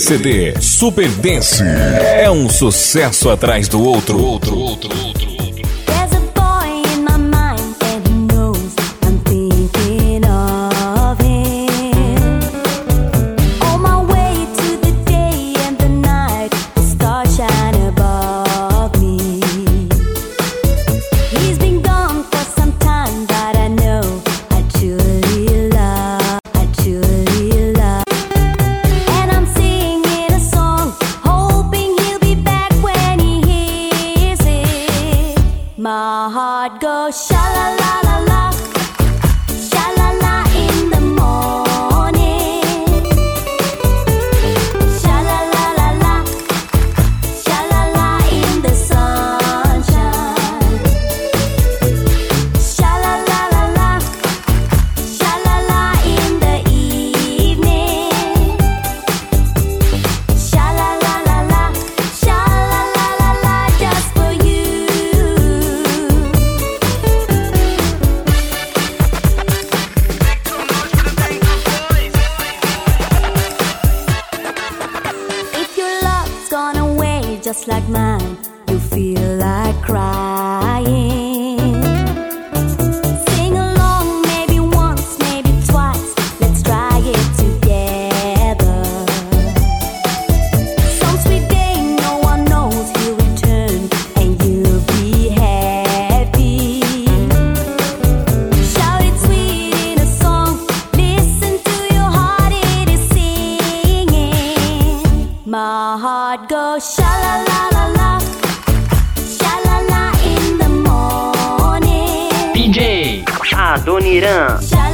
CD Super Dance é um sucesso atrás do outro. There's a boy in my mind and he knows I'm thinking of him. On my way to the day and the night, the stars shine above me. He's been gone for some time, but I know I truly love. And I'm singing a song, hoping he'll be back when he hears it. My heart goes sha-la-la-la-la, sha-la-la in the morning. Sha-la-la-la-la, sha-la-la in the sunshine. Sha-la-la-la-la, sha-la-la in the evening. Sha-la-la-la-la, sha-la-la-la-la, just for you. If your love's gone away just like mine, you feel like crying. Sing along, maybe once, maybe twice. Let's try it together. Some sweet day, no one knows he'll return, and you'll be happy. Shout it sweet in a song. Listen to your heart, it is singing. My heart goes sha-la-la-la-la, sha-la-la in the morning. DJ Adoniran. Sha